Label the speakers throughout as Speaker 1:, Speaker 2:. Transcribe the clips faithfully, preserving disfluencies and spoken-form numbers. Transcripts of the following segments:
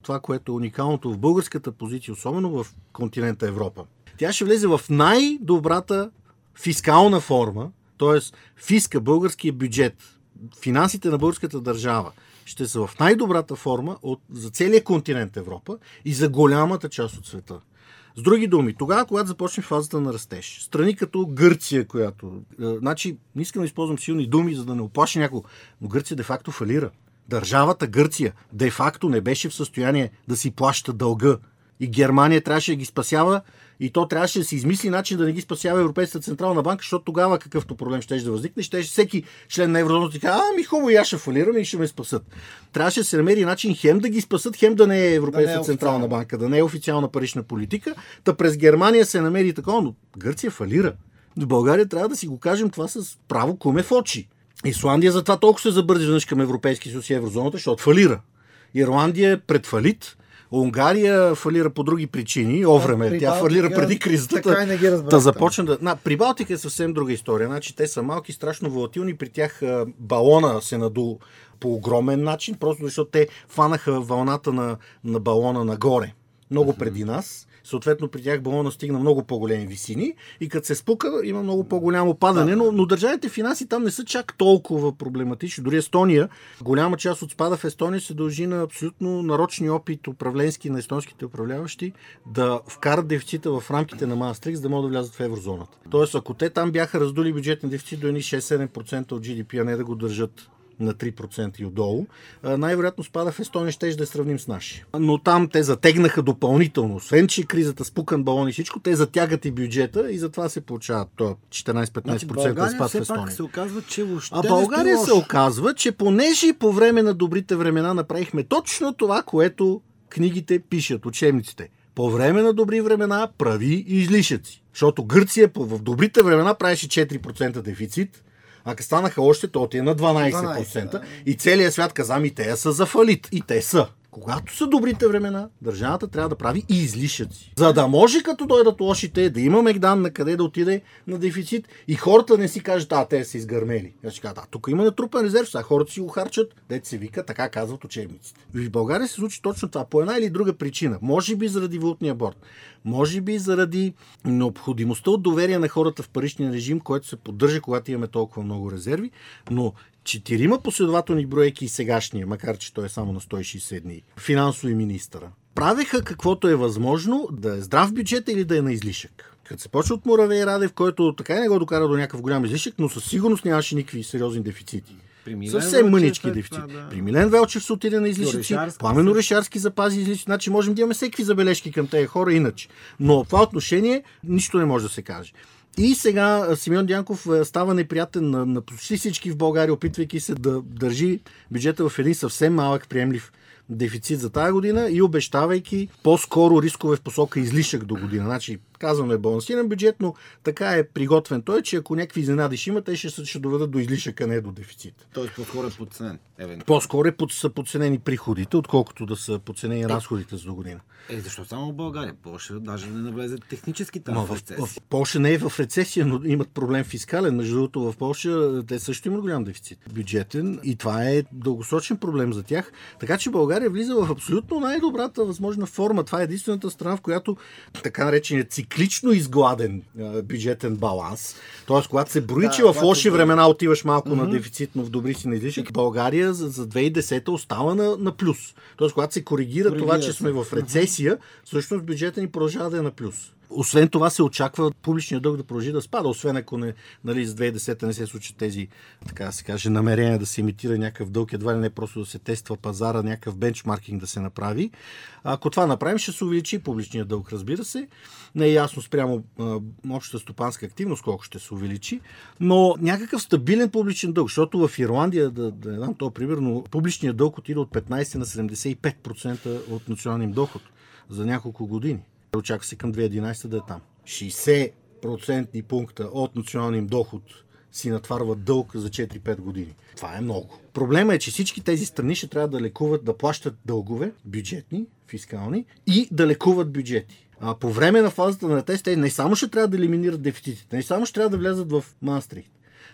Speaker 1: това, което е уникалното в българската позиция, особено в континента Европа. Тя ще влезе в най-добрата фискална форма, т.е. фиска, българския бюджет, финансите на българската държава ще са в най-добрата форма от, за целия континент Европа и за голямата част от света. С други думи, тогава, когато започне фазата на растеж, страни като Гърция, която... Е, значи, не искам да използвам силни думи, за да не оплаши някого, но Гърция де-факто фалира. Държавата Гърция де-факто не беше в състояние да си плаща дълга. И Германия трябваше да ги спасява, и то трябваше да се измисли начин да не ги спасява Европейската централна банка, защото тогава какъвто проблем ще да възникне, ще всеки член на еврозоната каже, ами хубаво, и аз ще фалирам и ще ме спасат. Трябваше да се намери начин хем да ги спасат, хем да не е Европейска да не е централна банка, да не е официална парична политика. Та през Германия се намери такова, но Гърция фалира. В България трябва да си го кажем това с право куме в очи. Исландия затова толкова се забързи веднъж към Европейски съюз и еврозоната, защото фалира. Ирландия е пред фалит. Унгария фалира по други причини. О, време, тя фалира преди кризата.
Speaker 2: Така не ги разбрах.
Speaker 1: Да започне да... На, при Балтика е съвсем друга история. Значи, те са малки, страшно волатилни. При тях балона се наду по огромен начин, просто защото те фанаха вълната на, на балона нагоре. Много uh-huh. преди нас. Съответно, при тях балона стигна много по-големи висини и като се спука, има много по-голямо падане, да. но, но държавните финанси там не са чак толкова проблематични. Дори Естония, голяма част от спада в Естония се дължи на абсолютно нарочни опит управленски на естонските управляващи да вкарат дефицита в рамките на Маастрихт, за да могат да влязат в еврозоната. Тоест, ако те там бяха раздули бюджетен дефицит до едни шест-седем процента от Джи Ди Пи, а не да го държат на три процента и отдолу, най-вероятно спада в Естония ще да сравним с наши. Но там те затегнаха допълнително. Освен, че кризата, спукан балон и всичко, те затягат и бюджета и затова се получава четиринайсет-петнайсет процента
Speaker 2: значи,
Speaker 1: спад в Естония.
Speaker 2: се оказва, че въобще
Speaker 1: а България се оказва, че понеже по време на добрите времена направихме точно това, което книгите пишат, учебниците. По време на добри времена прави излишъци. Защото Гърция в добрите времена правеше четири процента дефицит, а като станаха още, то отиде на дванайсет процента
Speaker 2: дванайсет, да.
Speaker 1: И целият свят каза, ми те са за фалит. И те са. Когато са добрите времена, държавата трябва да прави и излишъци. За да може, като дойдат лошите, да има мегдан на къде да отиде на дефицит и хората не си кажат, а те са изгърмели. Я ще кажа, да, тук има натрупан резерв, сега хората си го харчат, дето се вика, така казват учебниците. В България се случи точно това, по една или друга причина. Може би заради валутния борд, може би заради необходимостта от доверие на хората в паричния режим, който се поддържа, когато имаме толкова много резерви, но четирима последователни броейки и сегашния, макар че той е само на сто и шейсет дни, финансови министъра, правеха каквото е възможно да е здрав бюджет или да е на излишък. Като се почва от Муравей Радев, който така и не го докара до някакъв голям излишък, но със сигурност нямаше никакви сериозни дефицити. Съвсем мънички дефицити. Да. При Милен Велчев се отиде на излишъци, Пламен Орешарски запази излишъци, значи можем да имаме всеки забележки към тези хора иначе. Но в това отношение нищо не може да се каже. И сега Симеон Дянков става неприятен на, на почти всички в България, опитвайки се да държи бюджета в един съвсем малък приемлив дефицит за тази година и обещавайки по-скоро рискове в посока излишък до година. Значи, казваме балансиран бюджет, но така е приготвен той, че ако някакви изненади ще има, те ще, ще доведат до излишъка, не до дефицит.
Speaker 2: Тоест по-скоро е подценен.
Speaker 1: По-скоро е под, са подценени приходите, отколкото да са подценени е, разходите за до година.
Speaker 2: Е, защо само в България? Полша даже не навлезе технически там в рецесия.
Speaker 1: В, в Полша не е в рецесия, но имат проблем фискален. Между другото, в Полша те също имат голям дефицит бюджетен и това е дългосрочен проблем за тях. Така че България влиза в абсолютно най-добрата възможна форма. Това е единствената страна, в която така нареченият циклично изгладен бюджетен баланс, т.е. когато се брои, да, че в лоши времена отиваш малко mm-hmm. на дефицит, но в добри си на излишък, България за, за две хиляди и десета остава на, на плюс. Т.е. когато се коригира, коригира това, че сме в рецесия, всъщност бюджета ни продължава да е на плюс. Освен това се очаква публичният дълг да продължи да спада, освен ако не, нали, с две хиляди и десета не се случат тези, така да се каже, намерения да се имитира някакъв дълг, едва ли не просто да се тества пазара, някакъв бенчмаркинг да се направи. Ако това направим, ще се увеличи публичният дълг, разбира се. Не е ясно спрямо а, общата стопанска активност колко ще се увеличи, но някакъв стабилен публичен дълг, защото в Ирландия, да, да не дам това примерно, публичният дълг отиде от петнайсет на седемдесет и пет процента от националния доход за няколко години. Очаква се към две хиляди и единайсета да е там. шейсет процентни пункта от националния им доход си натварват дълг за четири-пет години. Това е много. Проблема е, че всички тези страни ще трябва да лекуват, да плащат дългове, бюджетни, фискални, и да лекуват бюджети. А по време на фазата на тест, те не само ще трябва да елиминират дефицитите, не само ще трябва да влязат в Маастрихт,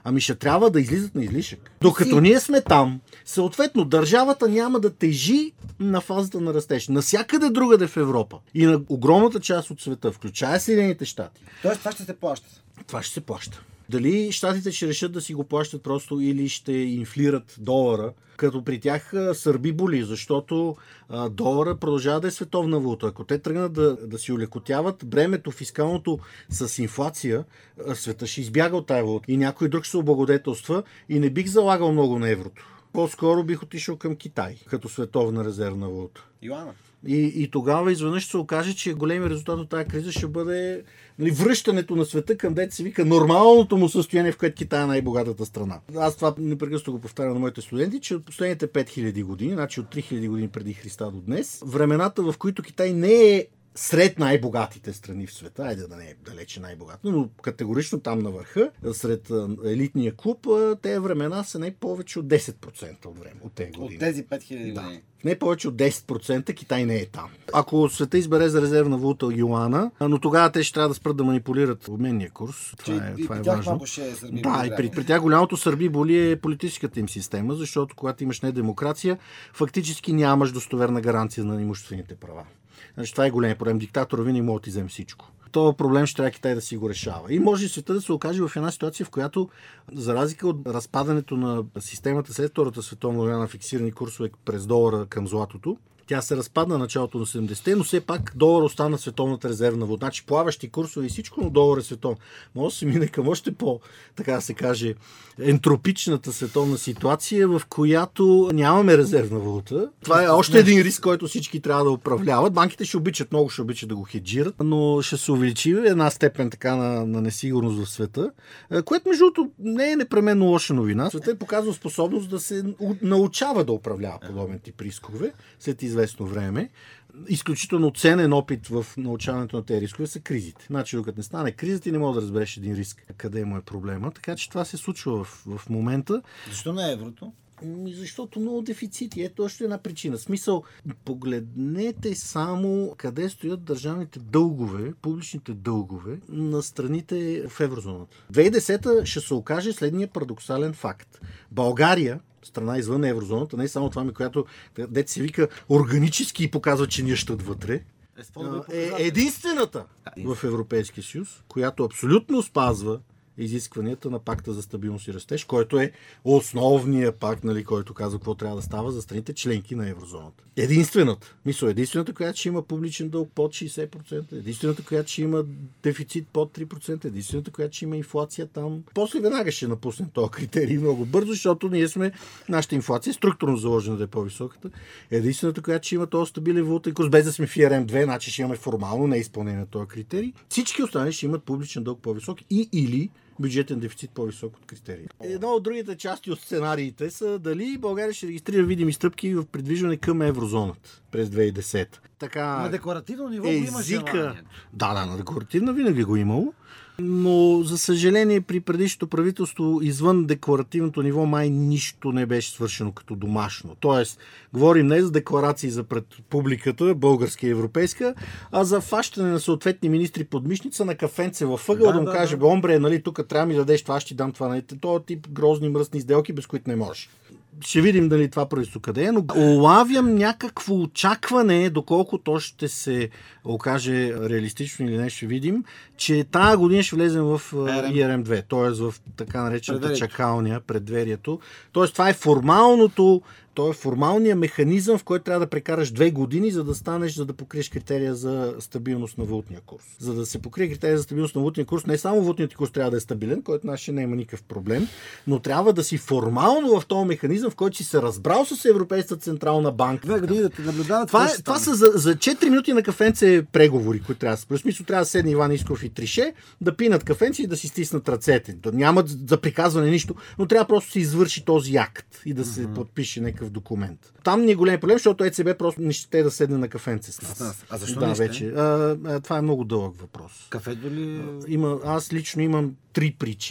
Speaker 1: Ами ще трябва да излизат на излишък. Докато ние сме там, съответно държавата няма да тежи на фазата на растеж. Насякъде другаде в Европа и на огромната част от света, включая Съединените щати.
Speaker 3: Тоест това ще се плаща.
Speaker 1: Това ще се плаща. Дали щатите ще решат да си го плащат просто или ще инфлират долара, като при тях сърби боли, защото а, долара продължава да е световна валута. Ако те тръгнат да, да си улекотяват бремето фискалното с инфлация, света ще избяга от тая валута и някой друг ще се облагодетелства и не бих залагал много на еврото. По-скоро бих отишъл към Китай, като световна резервна валута.
Speaker 3: Йоана.
Speaker 1: И, и тогава изведнъж ще се окаже, че големи резултат от тази криза ще бъде, нали, връщането на света към, дето се вика, нормалното му състояние, в което Китай е най-богатата страна. Аз това непрекъснато го повтарям на моите студенти, че от последните пет хиляди години, значи от три хиляди години преди Христа до днес, времената, в които Китай не е сред най-богатите страни в света, айде да не е далече най-богата, но категорично там на върха, сред елитния клуб, тези времена са не повече от десет процента от време, от тези години.
Speaker 3: От тези пет хиляди
Speaker 1: да.
Speaker 3: години.
Speaker 1: Не повече от десет процента Китай не е там. Ако света избере за резервна валута юана, но тогава те ще трябва да спрат да манипулират обменния курс. Това е,
Speaker 3: и,
Speaker 1: това е
Speaker 3: тях
Speaker 1: важно.
Speaker 3: малко ще е сърби
Speaker 1: Да, и при, при тях голямото сърби боли е политическата им система, защото когато имаш не демокрация, фактически нямаш достоверна гаранция на имуществените права. Значи, това е голям проблем. Диктатора винаги може да ти вземе всичко. този проблем ще трябва Китай да си го решава. И може света да се окаже в една ситуация, в която, за разлика от разпадането на системата след Втората световна война на фиксирани курсове през долара към златото, тя се разпадна началото на седемдесетте, но все пак долар остана световната резервна валута. Значи плаващи курсове и всичко, но долар е световен. Може да се мине към още по, така да се каже, ентропичната световна ситуация, в която нямаме резервна валута. Това е още един риск, който всички трябва да управляват. Банките ще обичат, много ще обичат да го хеджират, но ще се увеличи една степен така на, на несигурност в света, което между другото не е непременно лоша новина. Света е показал способност да се научава да управлява подобен тип рискове след известно време. Изключително ценен опит в научаването на тези рискове са кризите. Значи, докато не стане кризата, ти не мога да разбереш един риск, къде му е проблема. Така че това се случва в, в момента.
Speaker 3: Защо не е еврото?
Speaker 1: Защото много дефицити. Ето още една причина. Смисъл, погледнете само къде стоят държавните дългове, публичните дългове на страните в еврозоната. две хиляди и десета ще се окаже следния парадоксален факт. България, страна извън еврозоната, не е само това ми, която дете се вика органически и показва, че ние щат вътре, е единствената в Европейския съюз, която абсолютно спазва изискванията на пакта за стабилност и растеж, който е основният пакт, нали, който казва какво трябва да става за страните членки на еврозоната. Единствената. Мисля, единствената, която ще има публичен дълг под шейсет процента, единствената, която ще има дефицит под три процента, единствената, която ще има инфлация там. После веднага ще напуснем този критерий много бързо, защото ние сме, нашата инфлация е структурно заложена да е по-високата. Единствената, която ще има този стабилен валутен курс, без да сме в И Р М две, значи ще имаме формално неизпълнение на този критерий. Всички останали ще имат публичен дълг по-висок и или бюджетен дефицит по-висок от критерии. Едно от другите части от сценариите са дали България ще регистрира видими стъпки в придвижване към еврозоната през две хиляди и десета. Така,
Speaker 3: на декларативно ниво
Speaker 1: езика...
Speaker 3: има желание.
Speaker 1: Да, да, на декларативно винаги го имало. Но, за съжаление, при предишното правителство извън декларативното ниво май нищо не беше свършено като домашно. Тоест, говорим не за декларации за пред публиката, българска и европейска, а за фащане на съответни министри под мишница на кафенце във ъгъл, да, да му да, каже, да. Бе, омбре, нали, тук трябва ми дадеш това, ще дам това. Нали, този тип грозни мръсни сделки, без които не можеш. Ще видим дали това правителство къде е, но улавям някакво очакване, доколко то ще се окаже реалистично или не, ще видим, че тази година ще влезем в И Р М две, т.е. в така наречената чакалня, предверието. Т.е. това е формалното, то е формалният механизъм, в който трябва да прекараш две години, за да станеш, за да покриеш критерия за стабилност на валутния курс. За да се покрие критерия за стабилност на валутния курс, не само валутният курс трябва да е стабилен, който нашия не има никакъв проблем, но трябва да си формално в този механизъм, в който си се разбрал с Европейската централна банка.
Speaker 3: Две години да те наблюдават.
Speaker 1: Това, е, това са за, за четири минути на кафенце преговори, които трябва да се. В смисъл трябва да седне Иван Искров и Трише, да пинат кафенце и да си стиснат ръцете. Нямат за приказване нищо, но трябва просто да се извърши този акт и да се mm-hmm. подпише някакъв документ. Там ни е голям проблем, защото Е Ц Б просто не ще да седне на кафенце с нас.
Speaker 3: А защо
Speaker 1: да,
Speaker 3: не ще?
Speaker 1: вече. А, а, това е много дълъг въпрос.
Speaker 3: Кафето ли?
Speaker 1: Има, аз лично имам три причини.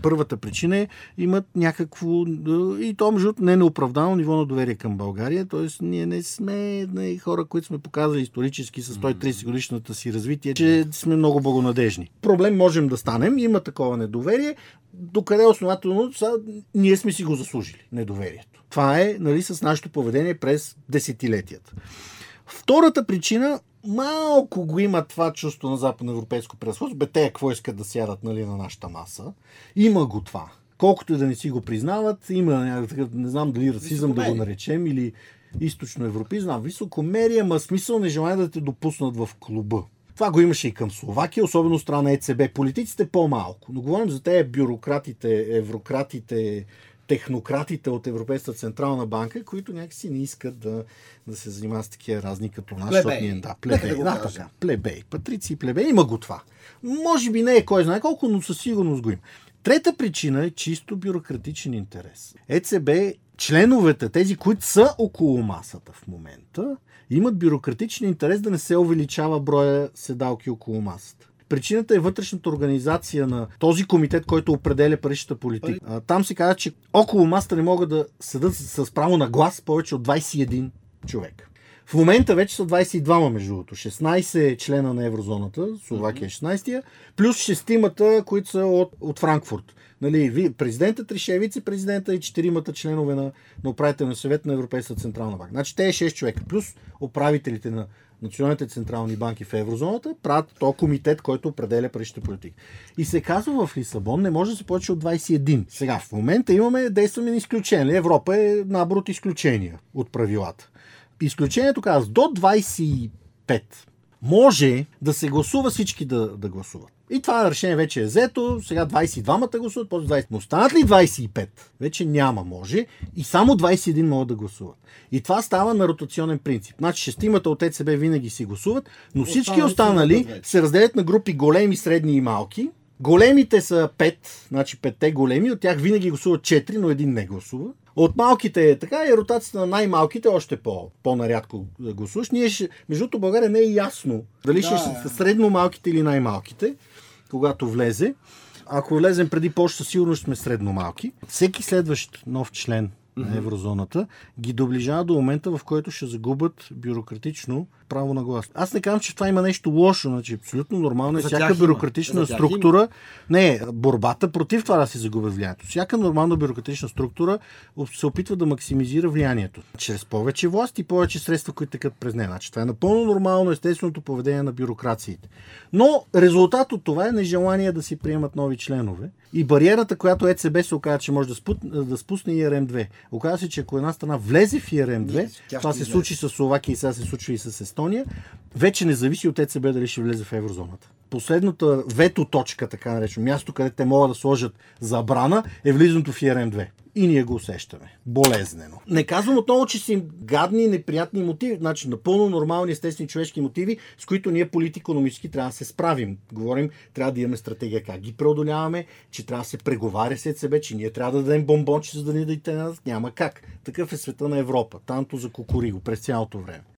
Speaker 1: Първата причина е, имат някакво, и то между не неоправдано ниво на доверие към България, т.е. ние не сме не, хора, които сме показали исторически с сто и тридесет годишната си развитие, че сме много благонадежни. Проблем можем да станем, има такова недоверие, докъде основателно са, ние сме си го заслужили, недоверието. Това е, нали, с нашето поведение през десетилетията. Втората причина, малко го има това чувство на западноевропейско превъзходство. Бе, те какво искат да сядат, нали, на нашата маса. Има го това. Колкото и да не си го признават, има, не знам дали расизъм да го наречем, или източноевропейски, знам, високомерие, ама смисъл не желая да те допуснат в клуба. Това го имаше и към Словакия, особено страна ЕЦБ. Политиците по-малко. Но говорим за тези бюрократите, еврократите, технократите от Европейската централна банка, които някакси не искат да, да се занимават с такива разни като нас.
Speaker 3: Плебеи.
Speaker 1: Да, плебеи.
Speaker 3: Да,
Speaker 1: Да, така. Плебеи. Патрици и плебеи. Има го това. Може би не е кой знае колко, но със сигурност го има. Трета причина е чисто бюрократичен интерес. ЕЦБ, членовете, тези, които са около масата в момента, имат бюрократичен интерес да не се увеличава броя седалки около масата. Причината е вътрешната организация на този комитет, който определя паричната политика. Там се казва, че около масата не могат да седат с право на глас повече от двадесет и един човека. В момента вече са двадесет и двама, между другото. шестнадесет члена на еврозоната, Словакия е шестнадесетия, плюс шестимата, които са от, от Франкфурт. Нали, президентът, Трише, вице-президента и четиримата членове на, на управителния съвет на Европейската централна банка. Значи те е шест човека, плюс управителите на националните централни банки в еврозоната, правят то комитет, който определя паричната политика. И се казва в Лисабон, не може да се повече от двадесет и един. Сега, в момента имаме, действаме на изключение. Европа е набор от изключения от правилата. Изключението казва до двадесет и пет. Може да се гласува, всички да, да гласуват. И това решение вече е взето, сега двадесет и двамата гласуват, после двадесет. Но останат ли двадесет и пет? Вече няма, може. И само двадесет и един могат да гласуват. И това става на ротационен принцип. Значи шестимата от ЕЦБ винаги си гласуват, но всички останали се разделят на групи големи, средни и малки. Големите са пет, значи петте големи, от тях винаги гласуват четири, но един не гласува. От малките е така и ротацията на най-малките още по, по-нарядко гласуваш. Ние ще, между другото, България не е ясно дали да, ще са средно малките или най-малките, когато влезе. Ако влезем преди Полша, със сигурност сме средно малки. Всеки следващ нов член на еврозоната ги доближава до момента, в който ще загубят бюрократично право на глас. Аз не казвам, че това има нещо лошо, значи абсолютно нормално е всяка бюрократична структура. Не, борбата против това да се загубят влиянието. Всяка нормална бюрократична структура се опитва да максимизира влиянието. Чрез повече власт и повече средства, които текат през нея. Значи, това е напълно нормално, естественото поведение на бюрокрациите. Но резултат от това е нежелание да си приемат нови членове. И бариерата, която ЕЦБ се оказа, че може да, спут, да спусне И Р М две. Оказва се, че ако една страна влезе в И Р М две, това се случи с Словакия и сега се случва и с Естония, вече не зависи от ЕЦБ дали ще влезе в еврозоната. Последната вето точка, така наречено, място, където те могат да сложат забрана, е влизането в И Р М две. И ние го усещаме. Болезнено. Не казвам отново, че са им гадни, неприятни мотиви. Значи напълно нормални, естествени човешки мотиви, с които ние политико-икономически трябва да се справим. Говорим, трябва да имаме стратегия как ги преодоляваме, че трябва да се преговаря с ЕЦБ, че ние трябва да дадем бомбонче, за да ни дадете назад. Няма как. Такъв е света на Европа. Танто за кукуриго през цялото време.